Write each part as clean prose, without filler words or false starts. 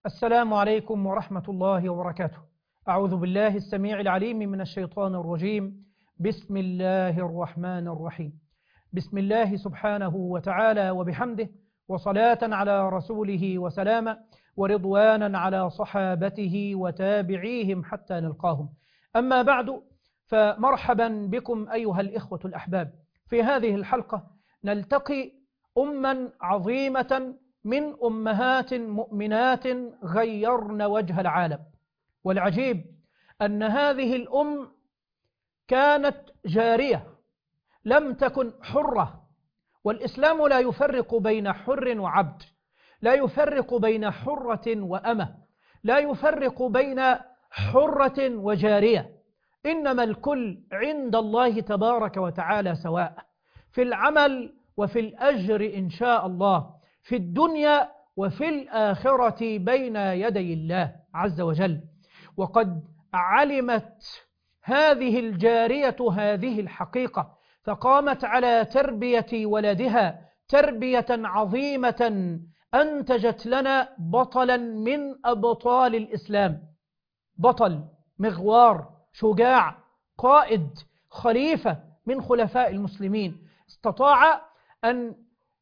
السلام عليكم ورحمة الله وبركاته. أعوذ بالله السميع العليم من الشيطان الرجيم. بسم الله الرحمن الرحيم. بسم الله سبحانه وتعالى وبحمده، وصلاة على رسوله وسلاما، ورضوانا على صحابته وتابعيهم حتى نلقاهم. أما بعد، فمرحبا بكم أيها الإخوة الأحباب. في هذه الحلقة نلتقي أما عظيمة من أمهات مؤمنات غيرن وجه العالم. والعجيب أن هذه الأم كانت جارية، لم تكن حرة. والإسلام لا يفرق بين حر وعبد، لا يفرق بين حرة وأمة، لا يفرق بين حرة وجارية، إنما الكل عند الله تبارك وتعالى سواء في العمل وفي الأجر إن شاء الله، في الدنيا وفي الآخرة بين يدي الله عز وجل. وقد علمت هذه الجارية هذه الحقيقة، فقامت على تربية ولدها تربية عظيمة أنتجت لنا بطلا من أبطال الإسلام، بطل مغوار شجاع قائد خليفة من خلفاء المسلمين، استطاع أن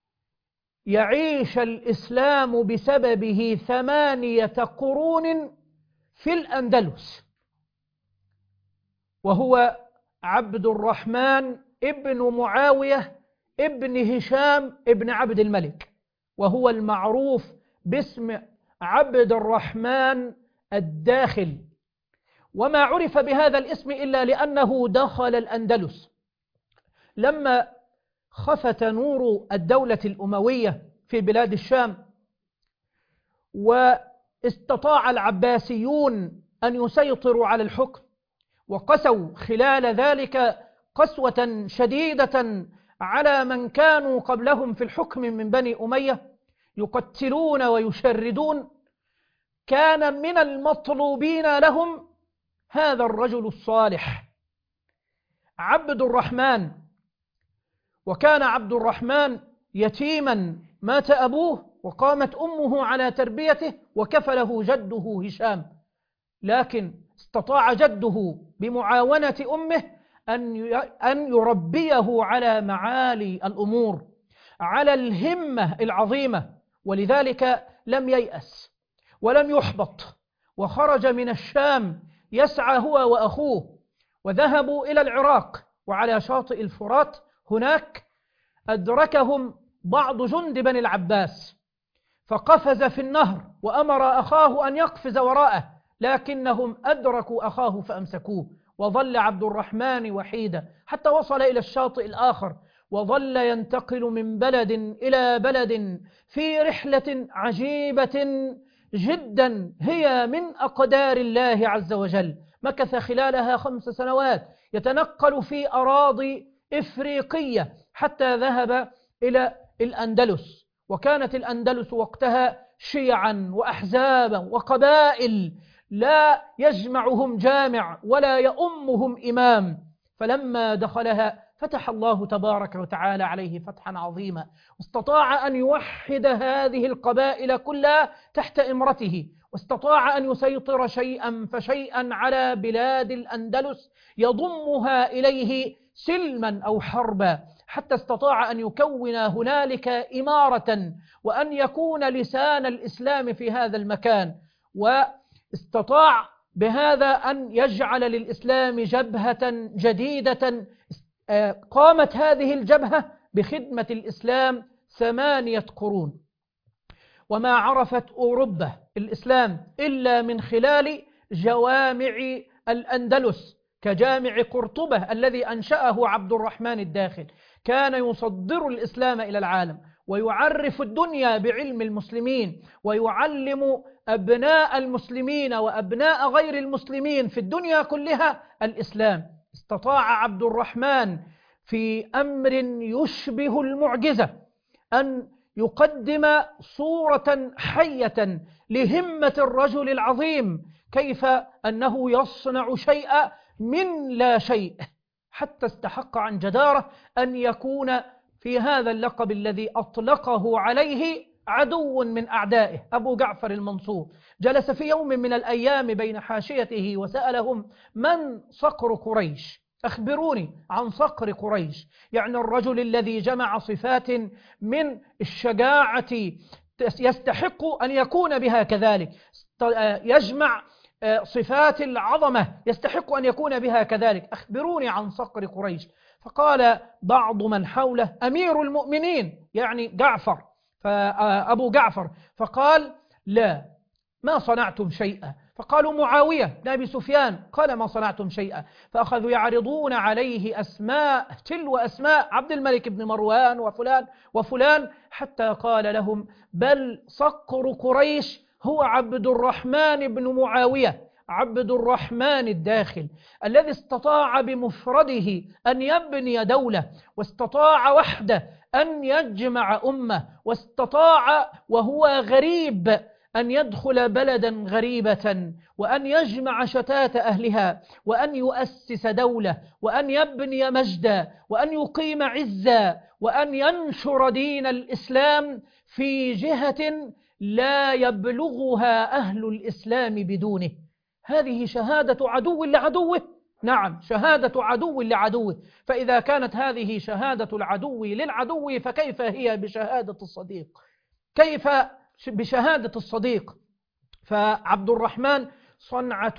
يعيش الإسلام بسببه 8 قرون في الأندلس، وهو عبد الرحمن ابن معاوية ابن هشام ابن عبد الملك، وهو المعروف باسم عبد الرحمن الداخل. وما عرف بهذا الاسم إلا لأنه دخل الأندلس لما خفت نور الدولة الأموية في بلاد الشام، واستطاع العباسيون أن يسيطروا على الحكم، وقسوا خلال ذلك قسوة شديدة على من كانوا قبلهم في الحكم من بني أمية، يقتلون ويشردون. كان من المطلوبين لهم هذا الرجل الصالح عبد الرحمن. وكان عبد الرحمن يتيما، مات أبوه وقامت أمه على تربيته وكفله جده هشام، لكن استطاع جده بمعاونة أمه أن يربيه على معالي الأمور، على الهمة العظيمة، ولذلك لم ييأس ولم يحبط، وخرج من الشام يسعى هو وأخوه، وذهبوا إلى العراق، وعلى شاطئ الفرات هناك أدركهم بعض جند بني العباس، فقفز في النهر وأمر أخاه أن يقفز وراءه، لكنهم أدركوا أخاه فأمسكوه، وظل عبد الرحمن وحيدا حتى وصل إلى الشاطئ الآخر، وظل ينتقل من بلد إلى بلد في رحلة عجيبة جدا هي من أقدار الله عز وجل. مكث خلالها 5 سنوات يتنقل في أراضي إفريقية حتى ذهب إلى الأندلس، وكانت الأندلس وقتها شيعا وأحزابا وقبائل لا يجمعهم جامع ولا يؤمهم إمام، فلما دخلها فتح الله تبارك وتعالى عليه فتحا عظيما، واستطاع أن يوحد هذه القبائل كلها تحت إمرته، واستطاع أن يسيطر شيئا فشيئا على بلاد الأندلس يضمها إليه سلما أو حربا، حتى استطاع أن يكون هنالك إمارة وأن يكون لسان الإسلام في هذا المكان، واستطاع بهذا أن يجعل للإسلام جبهة جديدة. قامت هذه الجبهة بخدمة الإسلام 8 قرون، وما عرفت أوروبا الإسلام إلا من خلال جوامع الأندلس، كجامع قرطبة الذي أنشأه عبد الرحمن الداخل، كان يصدر الإسلام إلى العالم ويعرف الدنيا بعلم المسلمين، ويعلم أبناء المسلمين وأبناء غير المسلمين في الدنيا كلها الإسلام. استطاع عبد الرحمن في أمر يشبه المعجزة أن يقدم صورة حية لهمة الرجل العظيم، كيف أنه يصنع شيء من لا شيء، حتى استحق عن جدارة أن يكون في هذا اللقب الذي أطلقه عليه عدو من أعدائه أبو جعفر المنصور، جلس في يوم من الأيام بين حاشيته وسألهم: من صقر قريش؟ أخبروني عن صقر قريش. يعني الرجل الذي جمع صفات من الشجاعة يستحق أن يكون بها كذلك، يجمع صفات العظمة يستحق أن يكون بها كذلك. أخبروني عن صقر قريش. فقال بعض من حوله: أمير المؤمنين، يعني جعفر، أبو جعفر. فقال: لا، ما صنعتم شيئا. فقالوا: معاوية بن أبي سفيان. قال: ما صنعتم شيئا. فأخذوا يعرضون عليه أسماء تلو أسماء عبد الملك بن مروان وفلان وفلان، حتى قال لهم: بل صقر قريش هو عبد الرحمن بن معاوية، عبد الرحمن الداخل، الذي استطاع بمفرده أن يبني دولة، واستطاع وحده أن يجمع أمة، واستطاع وهو غريب أن يدخل بلدا غريبة وأن يجمع شتات أهلها، وأن يؤسس دولة، وأن يبني مجدا، وأن يقيم عزا، وأن ينشر دين الإسلام في جهة لا يبلغها أهل الإسلام بدونه. هذه شهادة عدو لعدوه. نعم، شهادة عدو لعدوه. فإذا كانت هذه شهادة العدو للعدو، فكيف هي بشهادة الصديق؟ كيف بشهادة الصديق؟ فعبد الرحمن صنعة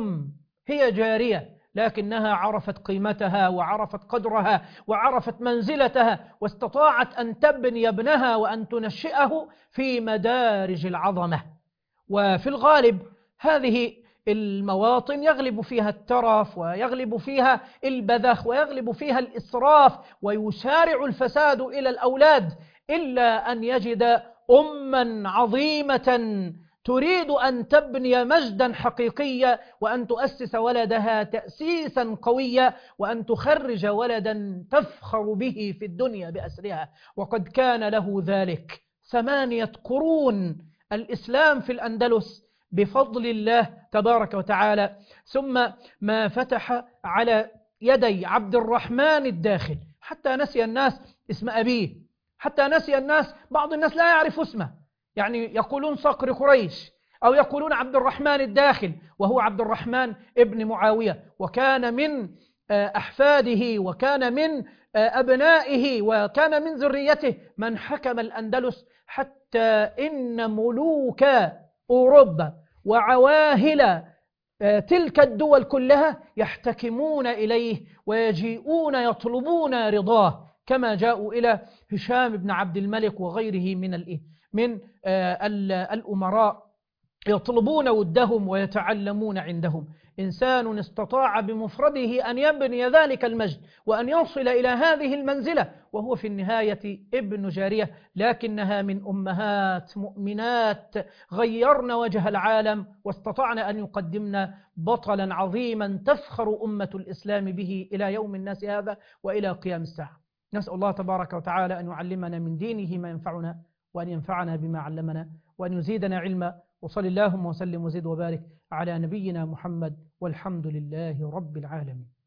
هي جارية، لكنها عرفت قيمتها وعرفت قدرها وعرفت منزلتها، واستطاعت أن تبني ابنها وأن تنشئه في مدارج العظمة. وفي الغالب هذه المواطن يغلب فيها الترف، ويغلب فيها البذخ، ويغلب فيها الإسراف، ويسارع الفساد إلى الأولاد، إلا أن يجد أما عظيمة تريد أن تبني مجدا حقيقيا، وأن تؤسس ولدها تأسيسا قويا، وأن تخرج ولدا تفخر به في الدنيا بأسرها. وقد كان له ذلك 8 قرون الإسلام في الأندلس بفضل الله تبارك وتعالى. ثم ما فتح على يدي عبد الرحمن الداخل حتى نسي الناس اسم أبيه، حتى نسي الناس، بعض الناس لا يعرف اسمه، يعني يقولون صقر قريش أو يقولون عبد الرحمن الداخل، وهو عبد الرحمن ابن معاوية، وكان من أحفاده، وكان من أبنائه، وكان من ذريته من حكم الأندلس، حتى إن ملوك أوروبا وعواهل تلك الدول كلها يحتكمون إليه ويجيئون يطلبون رضاه، كما جاءوا إلى هشام بن عبد الملك وغيره من الأمراء يطلبون ودهم ويتعلمون عندهم. إنسان استطاع بمفرده أن يبني ذلك المجد وأن يصل إلى هذه المنزلة، وهو في النهاية ابن جارية، لكنها من أمهات مؤمنات غيرن وجه العالم، واستطعن أن يقدمن بطلا عظيما تفخر أمة الإسلام به إلى يوم الناس هذا وإلى قيام الساعة. نسأل الله تبارك وتعالى أن يعلمنا من دينه ما ينفعنا، وأن ينفعنا بما علمنا، وأن يزيدنا علما. وصل اللهم وسلم وزد وبارك على نبينا محمد، والحمد لله رب العالمين.